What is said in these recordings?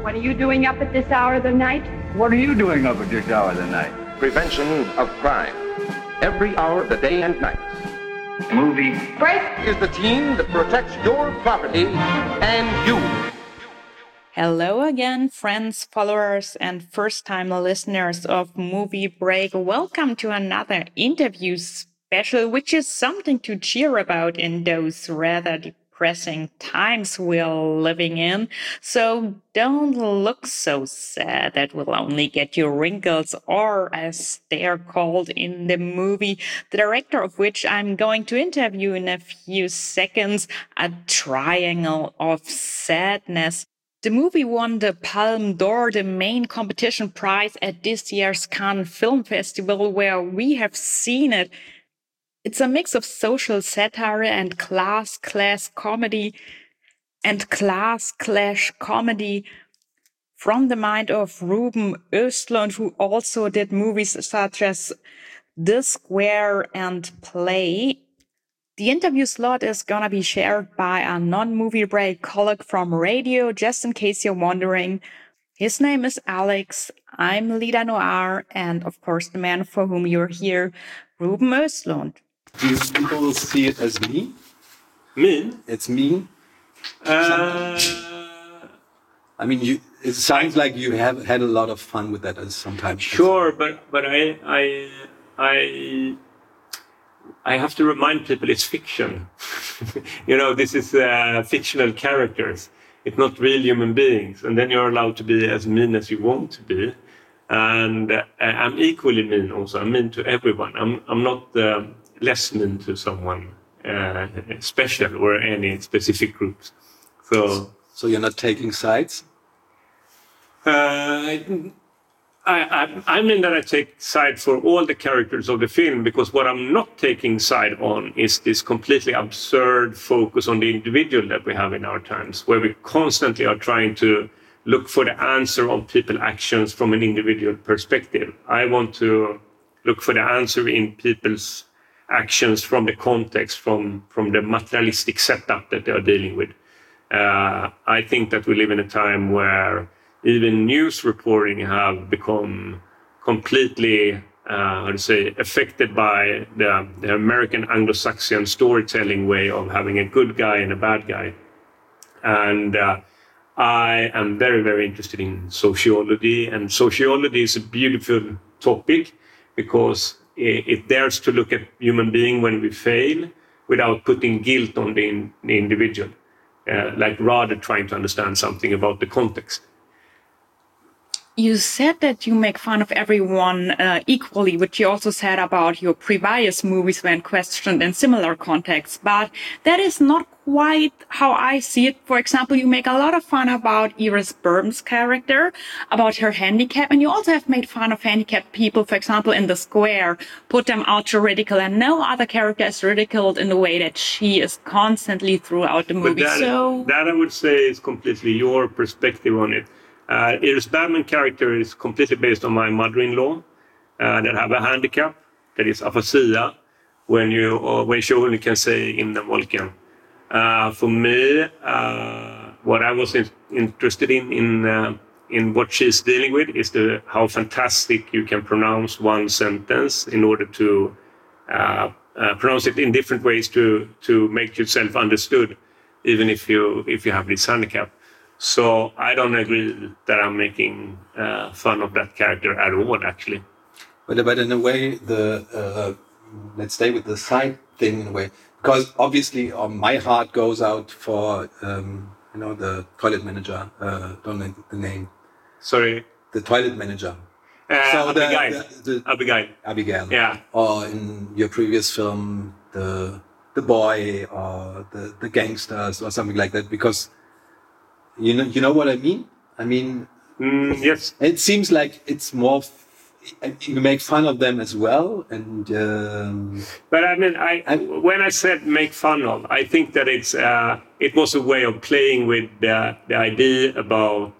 What are you doing up at this hour of the night? What are you doing up at this hour of the night? Prevention of crime. Every hour of the day and night. Movie Break! Is the team that protects your property and you. Hello again, friends, followers, and first-time listeners of Movie Break. Welcome to another interview special, which is something to cheer about in those rather depressing times we're living in. So don't look so sad. That will only get you wrinkles, or as they are called in the movie, the director of which I'm going to interview in a few seconds, A Triangle of Sadness. The movie won the Palme d'Or, the main competition prize at this year's Cannes Film Festival, where we have seen it. It's a mix of social satire and class clash comedy from the mind of Ruben Östlund, who also did movies such as The Square and Play. The interview slot is gonna be shared by a non-movie break colleague from radio, just in case you're wondering. His name is Alex. I'm Lida Noir, and of course the man for whom you're here, Ruben Östlund. Do people see it as me? Mean? It's me. I mean, it sounds like you have had a lot of fun with that sometimes. Sure, but I have to remind people it's fiction. This is fictional characters. It's not real human beings. And then you're allowed to be as mean as you want to be. And I'm equally mean also. I'm mean to everyone. I'm not less mean to someone special or any specific groups. So you're not taking sides? I mean that I take side for all the characters of the film, because what I'm not taking side on is this completely absurd focus on the individual that we have in our times, where we constantly are trying to look for the answer on people's actions from an individual perspective. I want to look for the answer in people's actions from the context, from the materialistic setup that they are dealing with. I think that we live in a time where even news reporting have become completely, affected by the American Anglo-Saxon storytelling way of having a good guy and a bad guy. And I am very, very interested in sociology, and sociology is a beautiful topic because it dares to look at human being when we fail without putting guilt on the individual, rather trying to understand something about the context. You said that you make fun of everyone equally, which you also said about your previous movies when questioned in similar contexts. But that is not quite how I see it. For example, you make a lot of fun about Iris Berben's character, about her handicap, and you also have made fun of handicapped people, for example, in The Square, put them out to ridicule, and no other character is ridiculed in the way that she is constantly throughout the movie. That I would say is completely your perspective on it. Iris Bergman character is completely based on my mother-in-law that have a handicap, that is aphasia, when she only can say in the Volken. For me, what I was interested in what she's dealing with is how fantastic you can pronounce one sentence in order to pronounce it in different ways to make yourself understood, even if you have this handicap. So I don't agree that I'm making fun of that character at all, actually. But in a way, let's stay with the side thing in a way, because obviously my heart goes out for the toilet manager. Don't know the name. Sorry. The toilet manager. Abigail. Yeah. Or in your previous film, the boy or the gangsters or something like that, because. You know what I mean? I mean, yes. It seems like it's more. You make fun of them as well, and. But I mean, when I said make fun of, I think that it was a way of playing with the idea about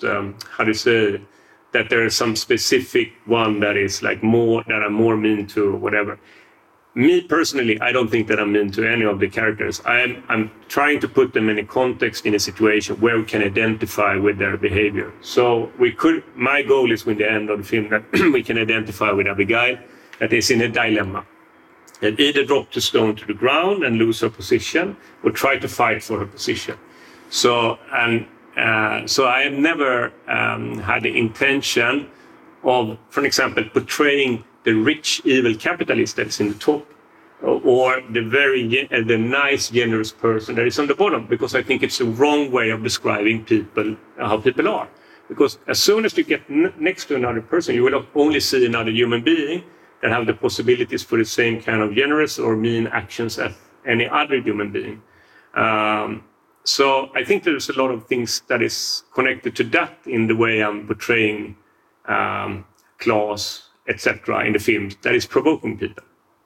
that there is some specific one that is that are more mean to whatever. me personally, I don't think that I'm mean to any of the characters. I'm trying to put them in a context, in a situation where we can identify with their behavior. So my goal is with the end of the film that we can identify with Abigail that is in a dilemma. That either drop the stone to the ground and lose her position or try to fight for her position. So I have never had the intention of, for example, portraying the rich evil capitalist that's in the top, or the nice generous person that is on the bottom, because I think it's the wrong way of describing people, how people are. Because as soon as you get next to another person, you will only see another human being that have the possibilities for the same kind of generous or mean actions as any other human being. So I think there's a lot of things that is connected to that in the way I'm portraying class, etc. in the film that is provoking people.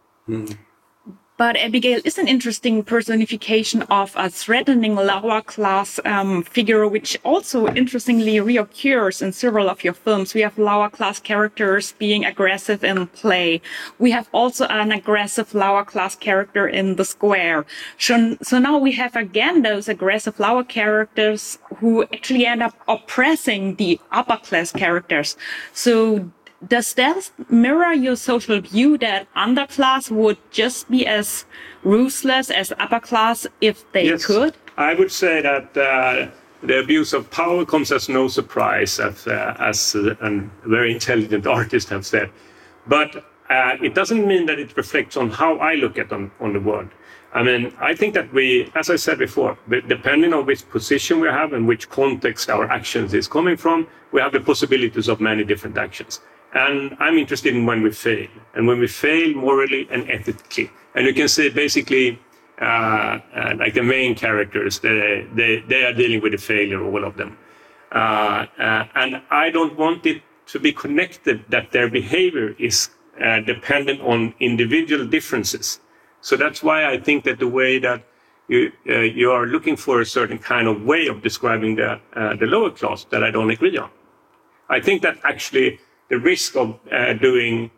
But Abigail is an interesting personification of a threatening lower class figure, which also interestingly reoccurs in several of your films. We have lower class characters being aggressive in play. We have also an aggressive lower class character in The Square. So now we have again those aggressive lower characters who actually end up oppressing the upper class characters. So does that mirror your social view that underclass would just be as ruthless as upper class if they could? I would say that the abuse of power comes as no surprise, as a very intelligent artist have said. But it doesn't mean that it reflects on how I look at on the world. I mean, I think that we, as I said before, depending on which position we have and which context our actions is coming from, we have the possibilities of many different actions. And I'm interested in when we fail, and when we fail morally and ethically. And you can see basically, like the main characters, they are dealing with the failure, all of them. And I don't want it to be connected that their behavior is dependent on individual differences. So that's why I think that the way that you are looking for a certain kind of way of describing the lower class that I don't agree on. I think that actually the risk of doing,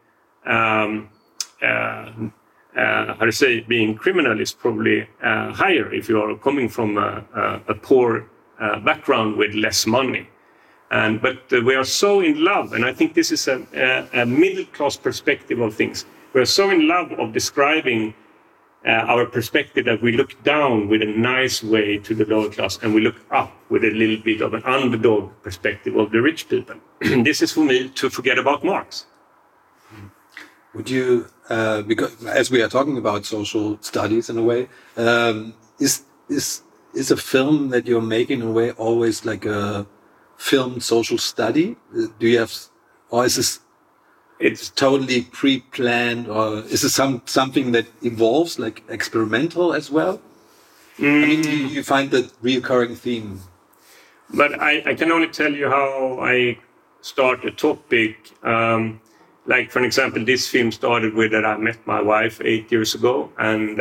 being criminal is probably higher if you are coming from a poor background with less money. But we are so in love, and I think this is a middle-class perspective of things. We are so in love of describing our perspective that we look down with a nice way to the lower class, and we look up with a little bit of an underdog perspective of the rich people. This is for me to forget about Marx. Would you, because as we are talking about social studies in a way, is a film that you're making in a way always like a film social study? Do you have, or is this? It's totally pre-planned, or is it something that evolves, like experimental as well? I mean, you find that recurring theme. But I can only tell you how I start a topic. Like, for example, this film started with that I met my wife 8 years ago, and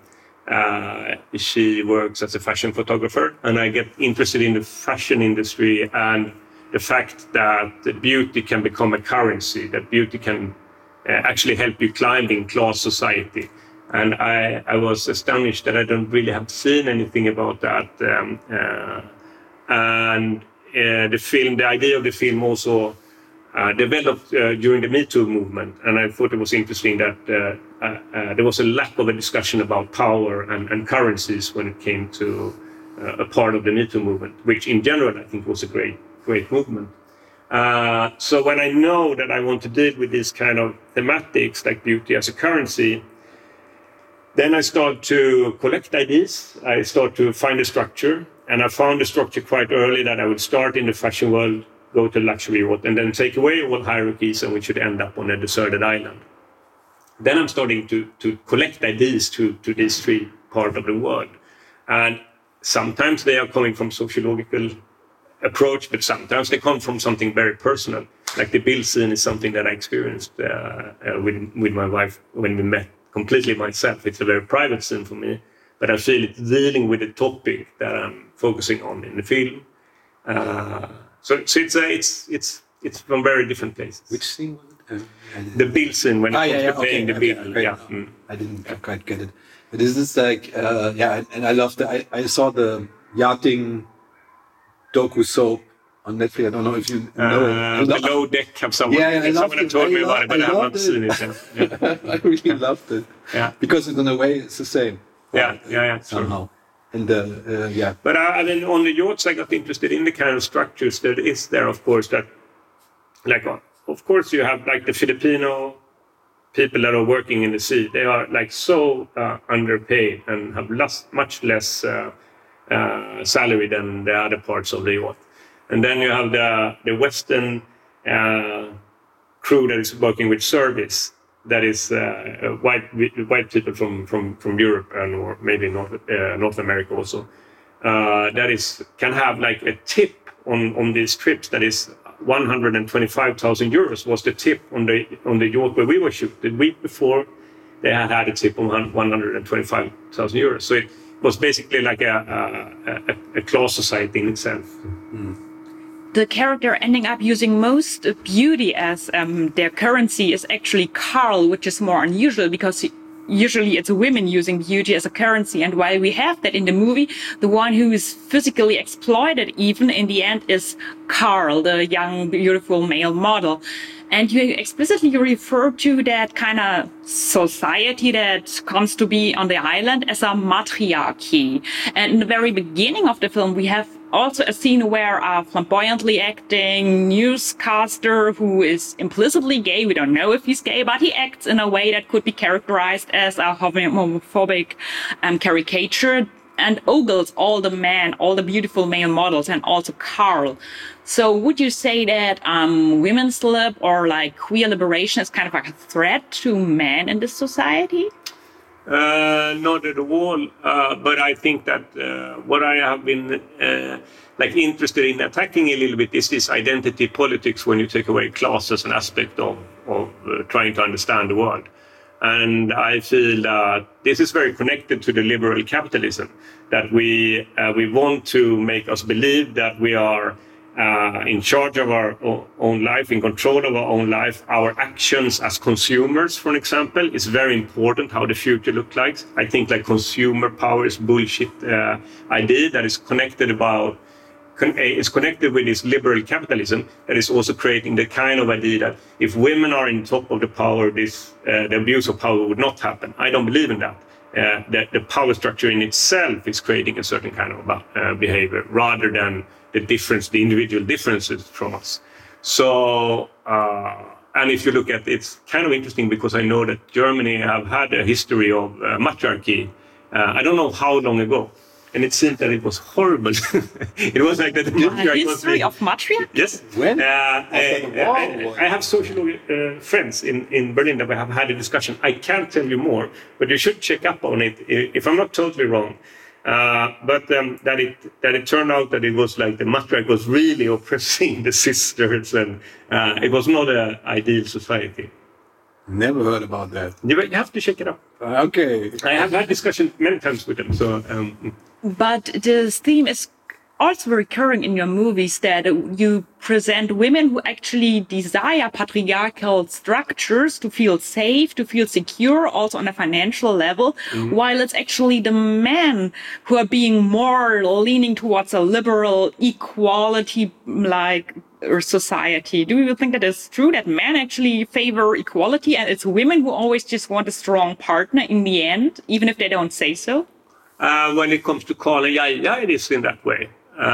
she works as a fashion photographer, and I get interested in the fashion industry and the fact that beauty can become a currency, that beauty can actually help you climb in class society. And I was astonished that I don't really have seen anything about that. The idea of the film also developed during the Me Too movement. And I thought it was interesting that there was a lack of a discussion about power and currencies when it came to a part of the Me Too movement, which in general I think was a great movement. So when I know that I want to deal with these kind of thematics like beauty as a currency, then I start to collect ideas. I start to find a structure, and I found a structure quite early that I would start in the fashion world, go to luxury world, and then take away all hierarchies, and we should end up on a deserted island. Then I'm starting to collect ideas to these three parts of the world. And sometimes they are coming from sociological approach, but sometimes they come from something very personal. Like the bill scene is something that I experienced with my wife when we met completely myself. It's a very private scene for me, but I feel it's dealing with the topic that I'm focusing on in the film. So it's from very different places. Which scene was it? The bill scene when it comes to paying the bill. Okay. Yeah. I didn't quite get it. But this is like, and I loved it. I saw the yachting docu soap on Netflix. I don't know if you know it. Below Deck have someone. Someone told me about it, but I haven't seen it yet. Yeah. I really loved it. Yeah. Because in a way it's the same. Yeah. Somehow. And But I mean, on the yachts, I got interested in the kind of structures that is there. Of course, that like of course you have like the Filipino people that are working in the sea. They are like so underpaid and have much less salary than the other parts of the yacht. And then you have the Western crew that is working with service. That is white people from Europe or maybe North America also. That can have like a tip on these trips that is 125,000 euros was the tip on the yacht where we were shooting. The week before, they had a tip on 125,000 euros. So it was basically like a class society in itself. The character ending up using most beauty as their currency is actually Carl, which is more unusual because usually it's women using beauty as a currency. And while we have that in the movie, the one who is physically exploited even in the end is Carl, the young, beautiful male model. And you explicitly refer to that kind of society that comes to be on the island as a matriarchy. And in the very beginning of the film, we have also a scene where a flamboyantly acting newscaster who is implicitly gay, we don't know if he's gay, but he acts in a way that could be characterized as a homophobic caricature, and ogles all the beautiful male models, and also Carl. So would you say that women's lib or like queer liberation is kind of like a threat to men in this society? Not at all. But I think that what I have been interested in attacking a little bit is this identity politics when you take away class as an aspect of trying to understand the world. And I feel that this is very connected to the liberal capitalism, that we want to make us believe that we are in charge of our own life, in control of our own life. Our actions as consumers, for example, is very important how the future looks like. I think like consumer power is bullshit idea that is connected with this liberal capitalism that is also creating the kind of idea that if women are in top of the power, the abuse of power would not happen. I don't believe in that. That the power structure in itself is creating a certain kind of behavior rather than the individual differences from us. So, and if you look at it's kind of interesting because I know that Germany have had a history of matriarchy. I don't know how long ago. And it seemed that it was horrible. It was like that. History of matriarchy? Yes. When? I have social friends in Berlin that we have had a discussion. I can't tell you more, but you should check up on it if I'm not totally wrong. But that it turned out that it was like the matriarch was really oppressing the sisters, and it was not an ideal society. Never heard about that. You have to check it out. Okay. I have had discussion many times with them. So. But this theme is also recurring in your movies, that you present women who actually desire patriarchal structures to feel safe, to feel secure, also on a financial level, while it's actually the men who are being more leaning towards a liberal equality or society. Do you think that is true, that men actually favor equality and it's women who always just want a strong partner in the end, even if they don't say so? When it comes to Carl and Yaya, it is in that way.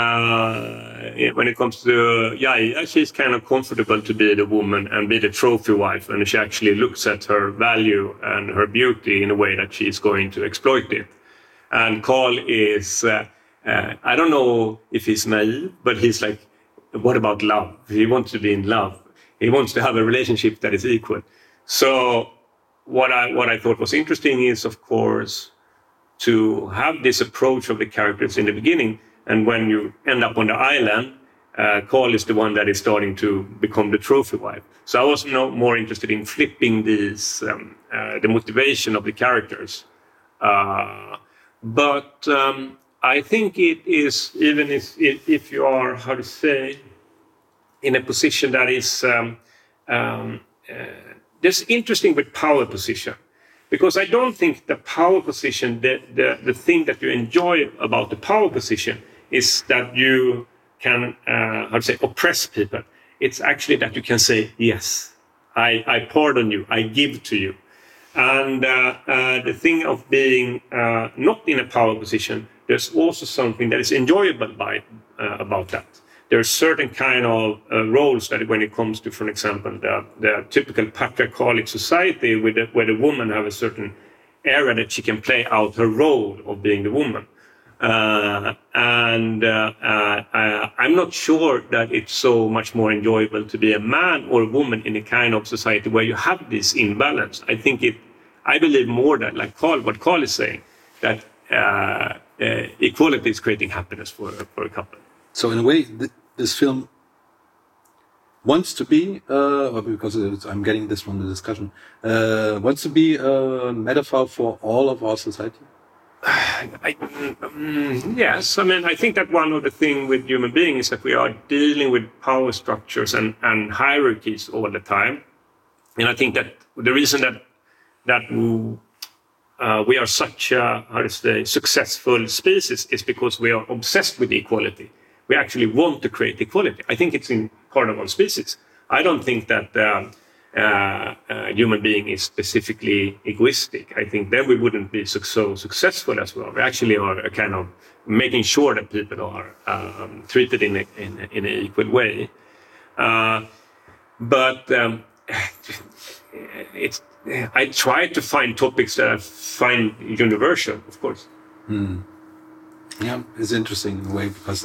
When it comes to Yaya, she's kind of comfortable to be the woman and be the trophy wife, and she actually looks at her value and her beauty in a way that she's going to exploit it. And Carl is, I don't know if he's naive, but he's like, what about love? He wants to be in love. He wants to have a relationship that is equal. So what I thought was interesting is, of course, to have this approach of the characters in the beginning. And when you end up on the island, Carl is the one that is starting to become the trophy wife. So I was more interested in flipping these, the motivation of the characters. But I think it is, even if you are, how to say, in a position that is that's interesting with power position, because I don't think the power position, the thing that you enjoy about the power position is that you can, oppress people. It's actually that you can say, yes, I pardon you, I give to you. And the thing of being not in a power position, there's also something that is enjoyable about that. There are certain kind of roles that when it comes to, for example, the typical patriarchal society where the woman have a certain area that she can play out her role of being the woman. I'm not sure that it's so much more enjoyable to be a man or a woman in a kind of society where you have this imbalance. I believe more that, like what Carl is saying, that equality is creating happiness for a couple. So in a way, this film wants to be, because I'm getting this from the discussion, wants to be a metaphor for all of our society. Yes, I mean, I think that one of the things with human beings is that we are dealing with power structures and hierarchies all the time. And I think that the reason that we are such a, successful species is because we are obsessed with equality. We actually want to create equality. I think it's in part of our species. I don't think that human being is specifically egoistic. I think then we wouldn't be so successful as well. We actually are a kind of making sure that people are treated in an equal way. I try to find topics that I find universal, of course. Mm. Yeah, it's interesting in a way because,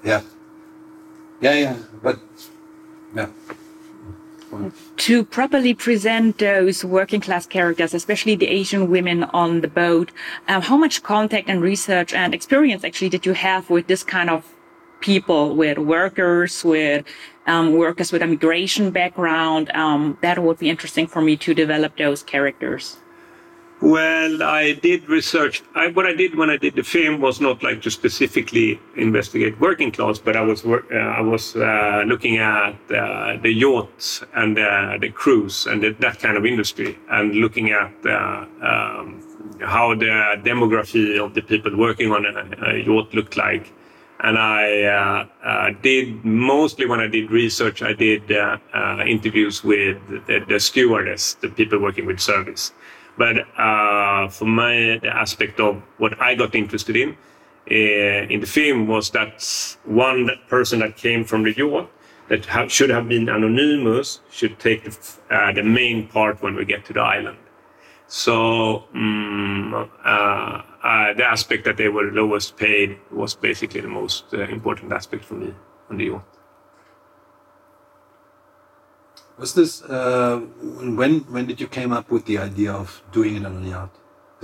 To properly present those working class characters, especially the Asian women on the boat, how much contact and research and experience actually did you have with this kind of people, with workers with a migration background? That would be interesting for me to develop those characters. Well, I did research. What I did when I did the film was not like to specifically investigate working class, but I was looking at the yachts and the cruise and that kind of industry, and looking at how the demography of the people working on a yacht looked like. And I did, mostly when I did research, I did interviews with the stewardess, the people working with service. But for me, the aspect of what I got interested in the film was that one person that came from the yacht that should have been anonymous should take the main part when we get to the island. So the aspect that they were lowest paid was basically the most important aspect for me on the yacht. Was this when did you came up with the idea of doing it on a yacht?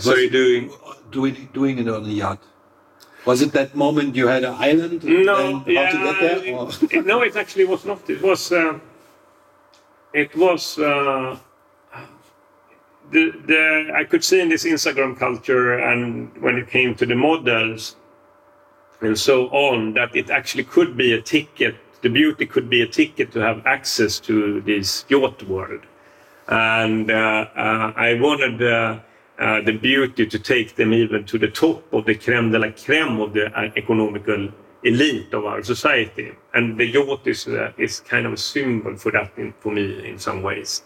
Doing it on a yacht. Was it that moment you had an island? No, how to get there? No, it actually was not. It was. I could see in this Instagram culture, and when it came to the models and so on, that it actually could be a ticket. The beauty could be a ticket to have access to this yacht world. And I wanted the beauty to take them even to the top of the crème de la crème of the economical elite of our society. And the yacht is kind of a symbol for that for me in some ways.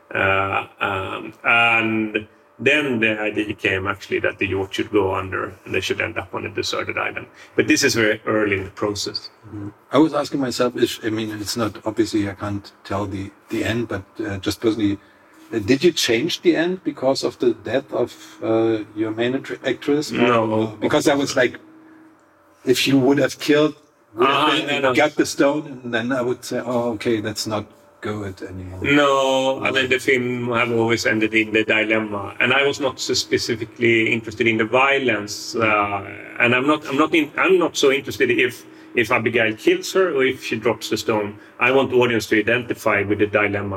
And then the idea came actually that the yacht should go under and they should end up on a deserted island. But this is very early in the process. Mm-hmm. I was asking myself, it's not, obviously I can't tell the end, but just personally, did you change the end because of the death of your main actress? No. Because I was like, if you would have killed, got the stone, and then I would say, oh, okay, that's not good anymore. No, I mean the film have always ended in the dilemma, and I was not so specifically interested in the violence, and I'm not so interested if Abigail kills her or if she drops the stone. I want the audience to identify with the dilemma,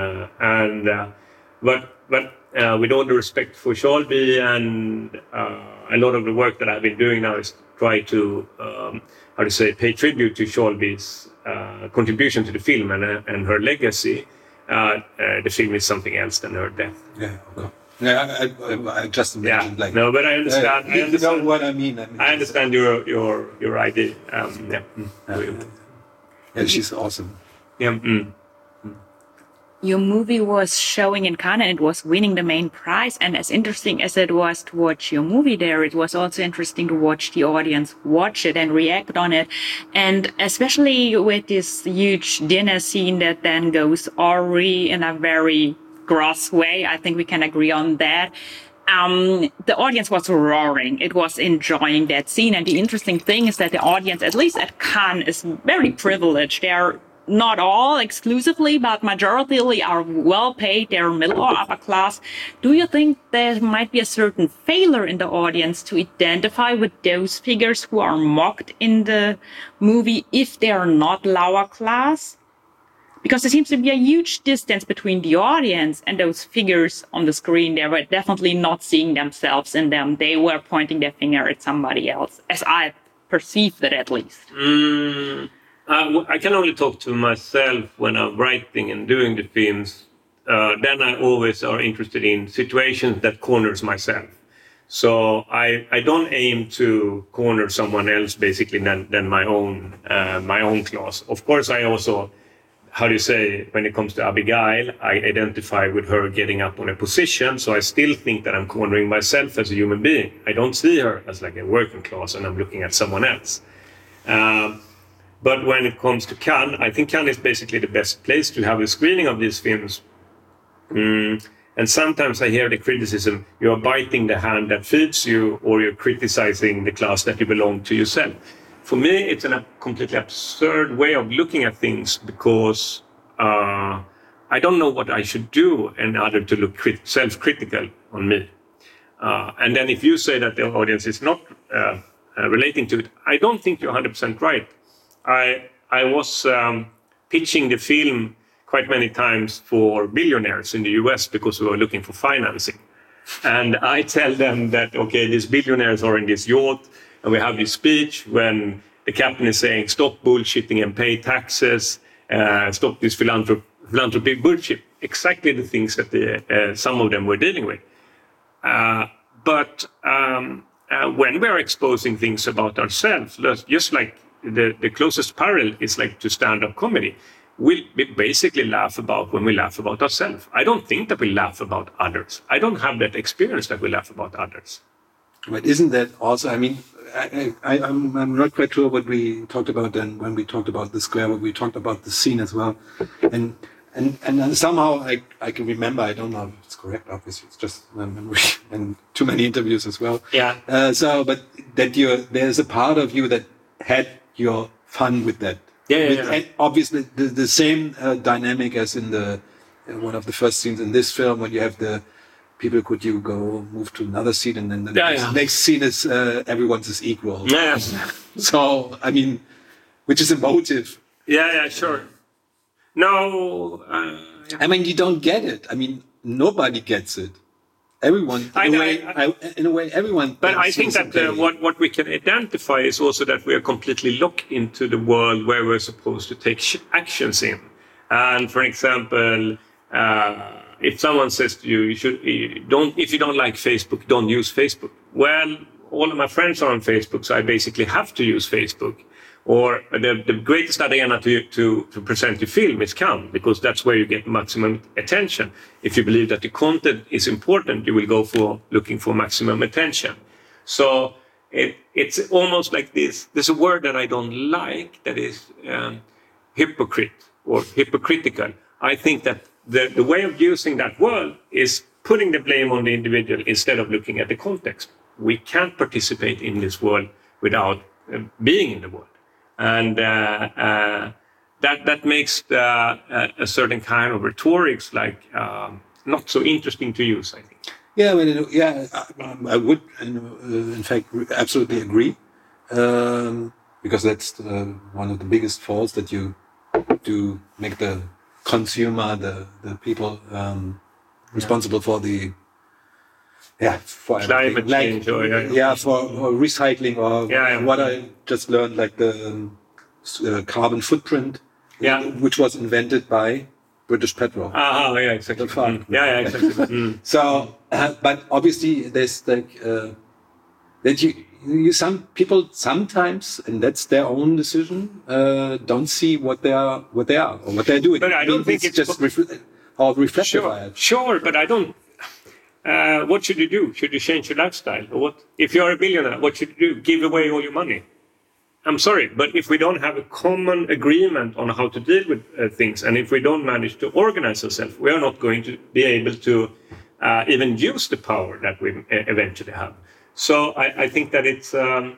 but with all the respect for Shalby and a lot of the work that I've been doing now is try to pay tribute to Shalby's contribution to the film and her legacy. the film is something else than her death. Yeah, okay. Yeah, I just imagined like. No, but I understand. I You understand know what I mean. I understand your idea. Yeah. Yeah, she's awesome. Yeah. Your movie was showing in Cannes and it was winning the main prize. And as interesting as it was to watch your movie there, it was also interesting to watch the audience watch it and react on it. And especially with this huge dinner scene that then goes awry in a very gross way. I think we can agree on that. The audience was roaring. It was enjoying that scene. And the interesting thing is that the audience, at least at Cannes, is very privileged. They're not all exclusively, but majority are well paid. They're middle or upper class. Do you think there might be a certain failure in the audience to identify with those figures who are mocked in the movie if they are not lower class? Because there seems to be a huge distance between the audience and those figures on the screen. They were definitely not seeing themselves in them. They were pointing their finger at somebody else, as I perceived it at least. I can only talk to myself when I'm writing and doing the films. Then I always are interested in situations that corners myself. So I don't aim to corner someone else basically than my own class. Of course, I also, how do you say, when it comes to Abigail, I identify with her getting up on a position. So I still think that I'm cornering myself as a human being. I don't see her as like a working class and I'm looking at someone else. But when it comes to Cannes, I think Cannes is basically the best place to have a screening of these films. And sometimes I hear the criticism, you are biting the hand that feeds you, or you're criticizing the class that you belong to yourself. For me, it's a completely absurd way of looking at things because I don't know what I should do in order to look self-critical on me. And then if you say that the audience is not relating to it, I don't think you're 100% right. I was pitching the film quite many times for billionaires in the US because we were looking for financing. And I tell them that, okay, these billionaires are in this yacht and we have this speech when the captain is saying, stop bullshitting and pay taxes, stop this philanthropy bullshit. Exactly the things that some of them were dealing with. But when we are exposing things about ourselves, just like the closest parallel is like to stand-up comedy. We basically laugh about when we laugh about ourselves. I don't think that we laugh about others. I don't have that experience that we laugh about others. But isn't that also, I mean, I'm not quite sure what we talked about then when we talked about the square, but we talked about the scene as well. And somehow I can remember, I don't know if it's correct, obviously, it's just my memory and too many interviews as well. Yeah. But that there's a part of you that had your fun with that. Yeah. And obviously the same dynamic as in one of the first scenes in this film when you have the people move to another scene and then the next scene is everyone's is equal. Yeah. So, I mean, which is emotive. Yeah, sure. No. I mean, you don't get it. I mean, nobody gets it. Everyone, in a way, everyone. But I think that what we can identify is also that we are completely locked into the world where we're supposed to take actions in. And for example, if someone says to you, if you don't like Facebook, don't use Facebook. Well, all of my friends are on Facebook, so I basically have to use Facebook. Or the greatest arena to present your film is Cannes, because that's where you get maximum attention. If you believe that the content is important, you will go for looking for maximum attention. So it's almost like this. There's a word that I don't like that is hypocrite or hypocritical. I think that the way of using that word is putting the blame on the individual instead of looking at the context. We can't participate in this world without being in the world. And that makes a certain kind of rhetorics not so interesting to use, I think. Yeah, I would, in fact, absolutely agree, because that's one of the biggest faults that you do make the consumer, the people responsible for the for climate change, for recycling, or what I just learned, like the carbon footprint, which was invented by British Petrol. Yeah, exactly. Yeah, exactly. So, but obviously there's like that you some people sometimes, and that's their own decision, don't see what they are or what they're doing. But I don't think it's just reflective. Sure, but I don't. What should you do? Should you change your lifestyle, or what? If you're a billionaire, what should you do? Give away all your money? I'm sorry, but if we don't have a common agreement on how to deal with things, and if we don't manage to organize ourselves, we are not going to be able to even use the power that we eventually have. So I think that it's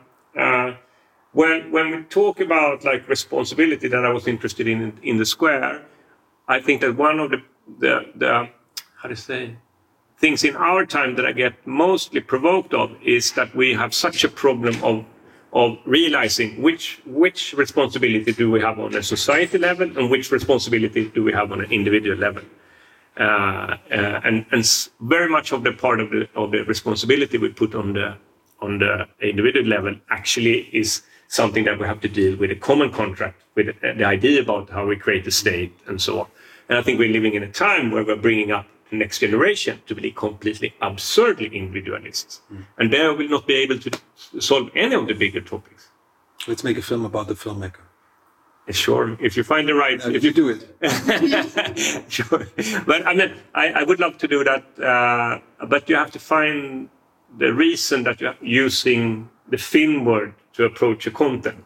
when we talk about like responsibility that I was interested in the Square, I think that one of the how to say things in our time that I get mostly provoked of is that we have such a problem of realizing which responsibility do we have on a society level and which responsibility do we have on an individual level. And very much of the part of the responsibility we put on the individual level actually is something that we have to deal with a common contract, with the idea about how we create a state and so on. And I think we're living in a time where we're bringing up the next generation to be completely absurdly individualists. And they will not be able to solve any of the bigger topics. Let's make a film about the filmmaker. Sure, if you find the right... if you do it. Sure. But I mean, I would love to do that, but you have to find the reason that you're using the film word to approach a content.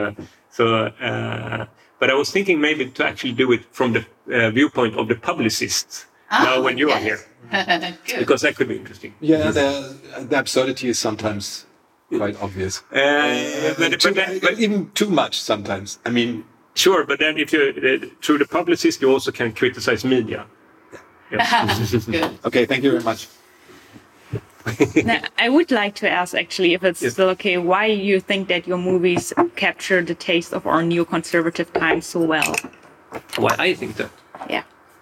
But I was thinking maybe to actually do it from the viewpoint of the publicists, now when you are here. Because that could be interesting. Yeah, the absurdity is sometimes quite obvious. But even too much sometimes. I mean... Sure, but then if you through the publicist, you also can criticize media. Yeah. Good. Okay, thank you very much. Now, I would like to ask, actually, if it's still okay, why you think that your movies capture the taste of our new conservative times so well? Why I think that? Yeah.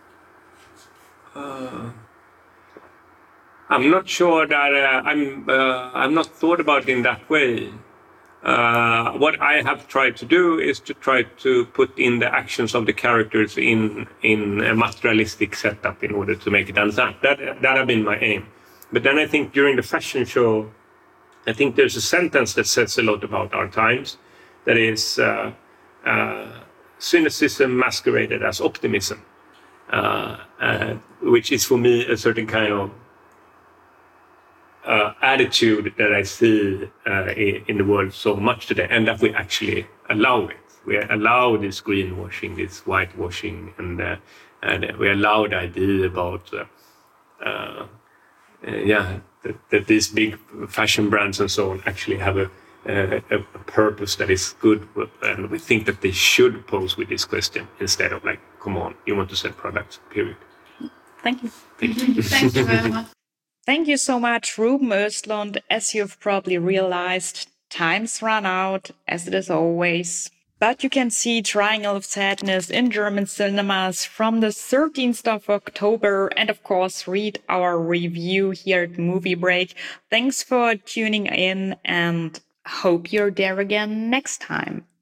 I'm not sure that I'm not thought about it in that way. What I have tried to do is to try to put in the actions of the characters in a materialistic setup in order to make it understand. That have been my aim. But then I think during the fashion show, I think there's a sentence that says a lot about our times. That is cynicism masqueraded as optimism, which is for me a certain kind of attitude that I see in the world so much today, and that we actually allow it. We allow this greenwashing, this whitewashing, and we allow the idea about that these big fashion brands and so on actually have a purpose that is good, and we think that they should pose with this question instead of like, come on, you want to sell products, period. Thank you. Thank you very much. Thank you so much, Ruben Östlund. As you've probably realized, time's run out, as it is always. But you can see Triangle of Sadness in German cinemas from the 13th of October, and of course read our review here at Movie Break. Thanks for tuning in, and hope you're there again next time.